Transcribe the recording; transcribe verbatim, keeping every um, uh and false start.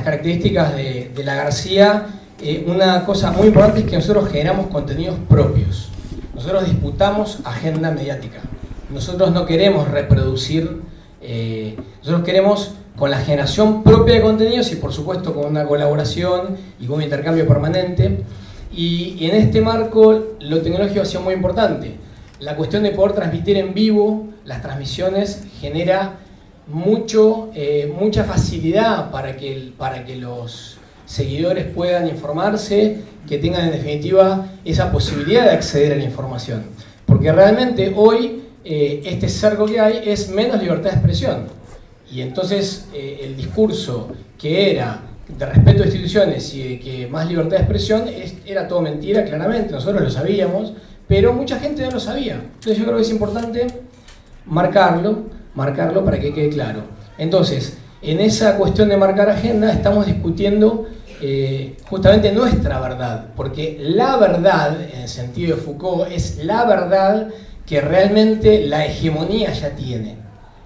características de, de la García, eh, una cosa muy importante es que nosotros generamos contenidos propios. Nosotros disputamos agenda mediática. Nosotros no queremos reproducir, eh, nosotros queremos con la generación propia de contenidos y por supuesto con una colaboración y con un intercambio permanente. Y, y en este marco lo tecnológico ha sido muy importante. La cuestión de poder transmitir en vivo las transmisiones genera mucho, eh, mucha facilidad para que, para que los seguidores puedan informarse, que tengan en definitiva esa posibilidad de acceder a la información. Porque realmente hoy eh, este cerco que hay es menos libertad de expresión. Y entonces eh, el discurso que era de respeto a instituciones y de que más libertad de expresión es, era todo mentira, claramente, nosotros lo sabíamos, pero mucha gente no lo sabía. Entonces yo creo que es importante marcarlo, marcarlo para que quede claro. Entonces, en esa cuestión de marcar agenda estamos discutiendo eh, justamente nuestra verdad, porque la verdad, en el sentido de Foucault, es la verdad que realmente la hegemonía ya tiene.